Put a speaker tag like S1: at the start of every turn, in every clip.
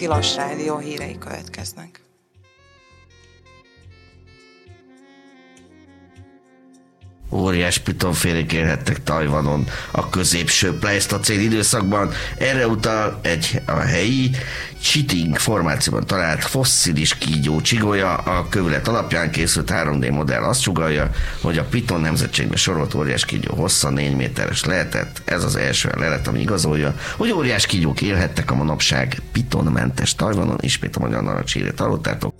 S1: Tilos Rádió hírei következnek.
S2: Óriás pitonfélék élhettek Tajvanon a középső pleisztocén időszakban. Erre utal a helyi Chiting formációban talált fosszilis kígyó csigolya. A kövület alapján készült 3D modell azt sugallja, hogy a piton nemzetségbe sorolt óriás kígyó hossza 4 méteres lehetett. Ez az első lelet, ami igazolja, hogy óriás kígyók élhettek a manapság pitonmentes Tajvanon. Ismét a Magyar Narancshírét hallottátok.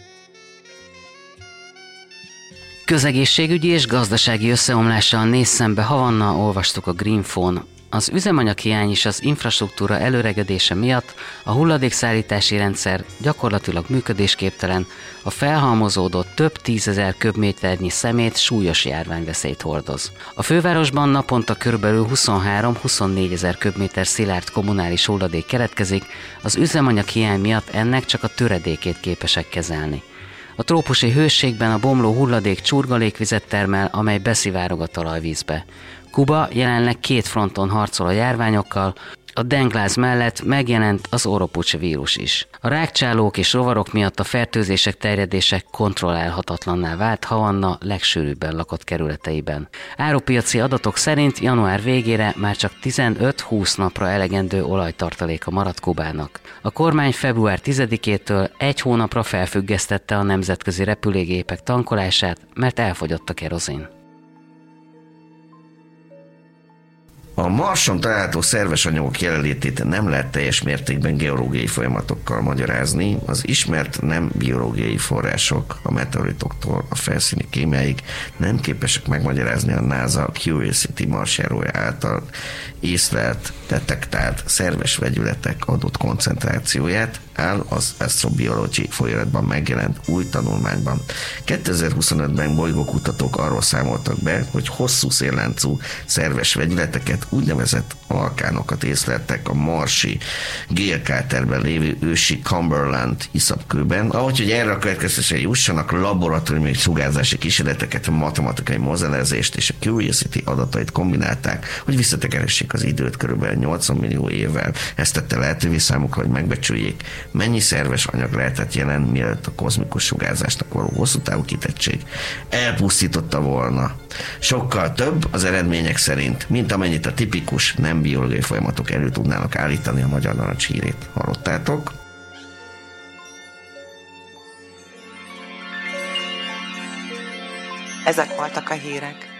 S3: Közegészségügyi és gazdasági összeomlással néz szembe Havanna, olvastuk a Greenphone. Az üzemanyaghiány és az infrastruktúra előregedése miatt a hulladékszállítási rendszer gyakorlatilag működésképtelen, a felhalmozódott több 10 000 köbméternyi szemét súlyos járványveszélyt hordoz. A fővárosban naponta körülbelül 23-24 000 köbméter szilárd kommunális hulladék keletkezik, az üzemanyaghiány miatt ennek csak a töredékét képesek kezelni. A trópusi hőségben a bomló hulladék csurgalékvizet termel, amely beszivárog a talajvízbe. Kuba jelenleg 2 fronton harcol a járványokkal, a dengláz mellett megjelent az Oropouche vírus is. A rágcsálók és rovarok miatt a fertőzések terjedése kontrollálhatatlanná vált Havanna legsűrűbben lakott kerületeiben. Árupiaci adatok szerint január végére már csak 15-20 napra elegendő olajtartaléka maradt Kubának. A kormány február 10-től 1 hónapra felfüggesztette a nemzetközi repülőgépek tankolását, mert elfogyott a kerozin.
S2: A Marson található szerves anyagok jelenlétét nem lehet teljes mértékben geológiai folyamatokkal magyarázni. Az ismert nem biológiai források a meteoritoktól a felszíni kémiáig nem képesek megmagyarázni a NASA Curiosity marsjárója által észlelt, detektált szerves vegyületek adott koncentrációját, áll az Astrobiology folyamatban megjelent új tanulmányban. 2025-ben bolygókutatók arról számoltak be, hogy hosszú szélláncú szerves vegyületeket, úgynevezett alkánokat észleltek a marsi gélkáterben lévő ősi Cumberland iszapkőben. Ahogy hogy erre a következtetésre jussanak, laboratóriumi sugárzási kísérleteket, matematikai modellezést és a Curiosity adatait kombinálták, hogy visszatekeressék az időt körülbelül 80 millió évvel. Ezt tette lehetővé számukra, hogy megbecsüljék, mennyi szerves anyag lehetett jelen, mielőtt a kozmikus sugárzásnak való hosszú távú kitettség elpusztította volna. Sokkal több az eredmények szerint, mint amennyit a tipikus nem biológiai folyamatok elő tudnának állítani. A Magyar Narancshírét hallottátok.
S1: Ezek voltak a hírek.